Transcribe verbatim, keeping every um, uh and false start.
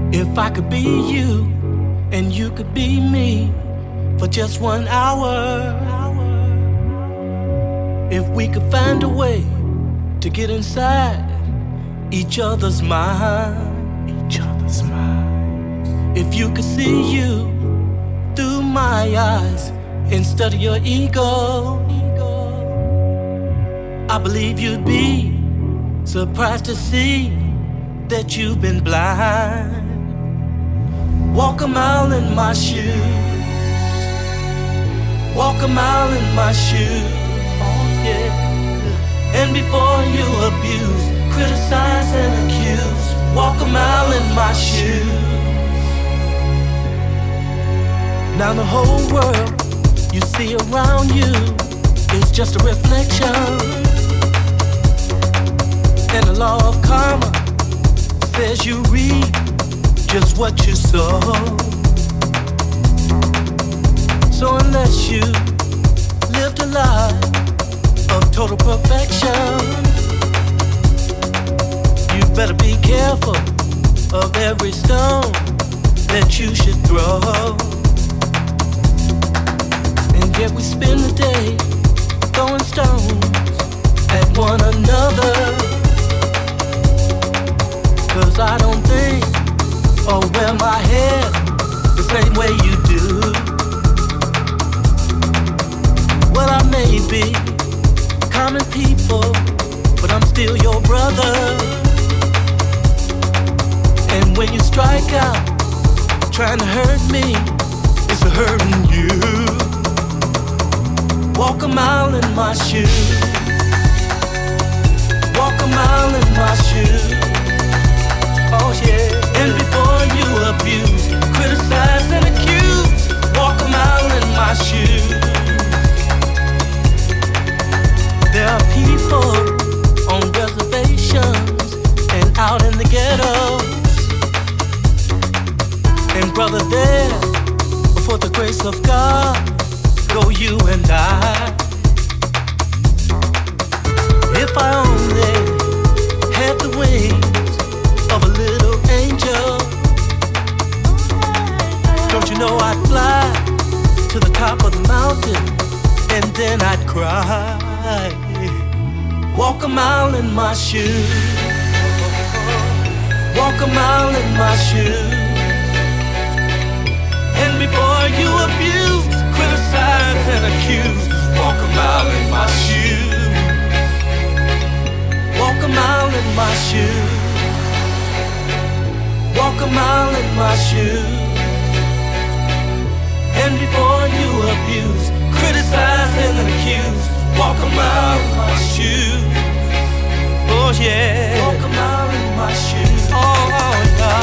If I could be you and you could be me for just one hour, if we could find a way to get inside each other's mind, each other's mind. If you could see you through my eyes instead of your ego, I believe you'd be surprised to see that you've been blind. Walk a mile in my shoes, walk a mile in my shoes, oh yeah. And before you abuse, criticize and accuse, walk a mile in my shoes. Now the whole world you see around you is just a reflection, and the law of karma says you reap just what you sow. So unless you lived a life of total perfection, you better be careful of every stone that you should throw. And yet we spend the day throwing stones at one another, 'cause I don't think or wear my hair the same way you do. Well, I may be common people, but I'm still your brother. And when you strike out trying to hurt me, it's hurting you. Walk a mile in my shoes, walk a mile in my shoes, oh yeah. And before you abuse, criticize and accuse, walk a mile in my shoes. There are people on reservations and out in the ghettos, and brother, there for the grace of God go you and I. If I only had the wings of a little angel, don't you know I'd fly to the top of the mountain and then I'd cry. Walk a mile in my shoes, walk a mile in my shoes. And before you abuse, criticize and accuse, walk a mile in my shoes, walk a mile in my shoes, walk a mile in my shoes. And before you abuse, criticize and accuse, walk a mile in my shoes, oh yeah. Walk a mile in my shoes, oh, oh yeah.